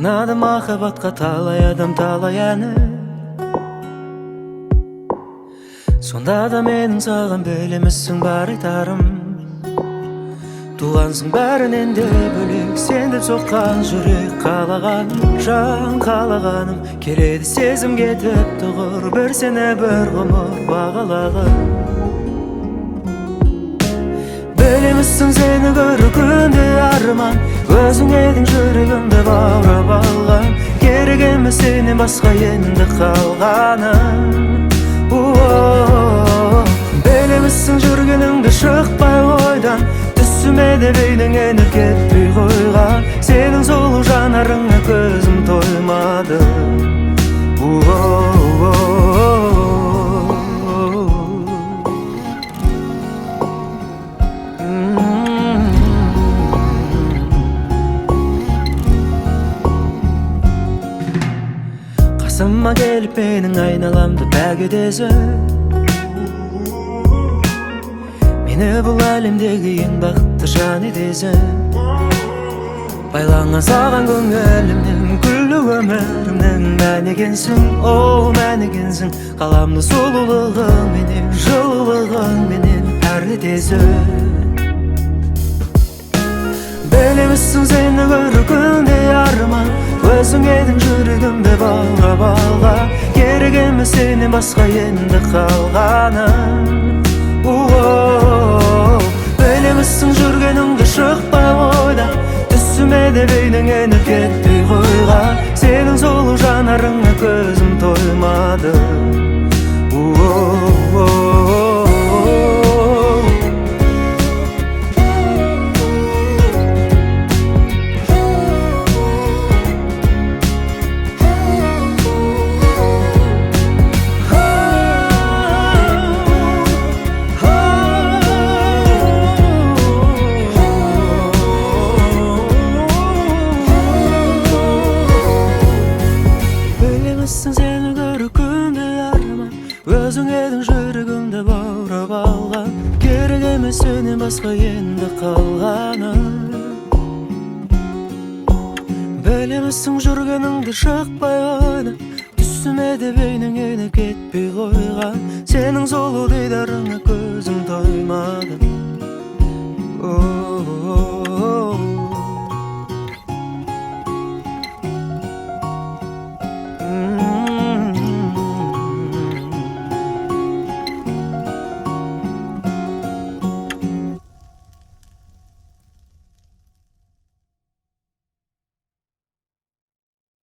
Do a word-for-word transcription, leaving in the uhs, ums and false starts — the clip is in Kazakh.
Сынады махаббатқа талай адам талай әні. Сонда да менің саған білемісің бар айтарым. Туғансың бәрінен де бөлек, сен деп соққан жүрек қалағаным, жан қалағаным. Келеді сезім кетіп тұғыр, бір сені бір ғұмыр бағалағым. Білемісің сені көру күнде арман, өзің едің жүрегімді баурап алған. Керек емес сенен басқа енді қалғаным. Білемісің жүргеніңді шықпай ойдан, түсіме де бейнең еніп кетпей қойған. Сенің сұлу жанарыңа көзім тоймады. Қасыма келіп менің айналамды бәгедесің. Мені бұл әлемдегі ең бақытты жан етесің. Байланған саған көңілімнің, күллі өмірімнің мән екенсің, о мән екенсің. Қаламды сұлулығыңменен, жылулығыңменен әрлетесің. Білемісің сені көру күнде арман, өзің едің жүрегімді баурап алған. Керек емес сенен басқа енді қалғаным. Білемісің жүргеніңді шықпай ойдан, түсіме де бейнең еніп кетпей қойған. Сенің сұлу жанарыңа көзім тоймады. Сені көру күнде арман, өзің едің жүрегімді баурап алған. Керек емес сенен басқа енді қалғаным. Білемісің жүргеніңді шықпай ойдан, түсіме де бейнең еніп кетпей қойған. Сенің сұлу дидарыңа көзім тоймады.